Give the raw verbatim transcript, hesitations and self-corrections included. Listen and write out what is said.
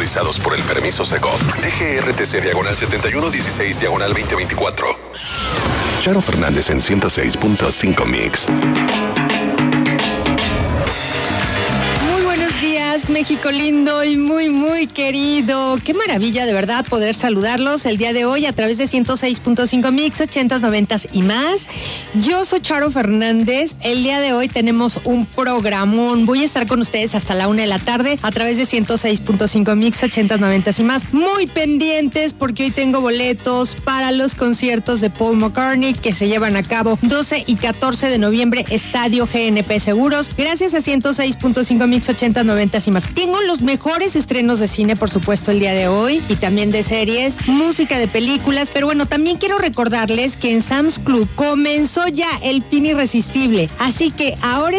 autorizados por el permiso Segov. D G R T C diagonal setenta y uno dieciséis diagonal veinte veinticuatro. Charo Fernández en ciento seis punto cinco Mix. México lindo y muy, muy querido. Qué maravilla, de verdad, poder saludarlos el día de hoy a través de ciento seis punto cinco Mix, ochentas, noventas y más. Yo soy Charo Fernández. El día de hoy tenemos un programón. Voy a estar con ustedes hasta la una de la tarde a través de ciento seis punto cinco Mix, ochentas, noventas y más. Muy pendientes porque hoy tengo boletos para los conciertos de Paul McCartney que se llevan a cabo doce y catorce de noviembre, Estadio G N P Seguros. Gracias a ciento seis punto cinco Mix, ochentas, noventas y más. Tengo los mejores estrenos de cine, por supuesto, el día de hoy, y también de series, música de películas, pero bueno, también quiero recordarles que en Sam's Club comenzó ya el Pin Irresistible, así que ahora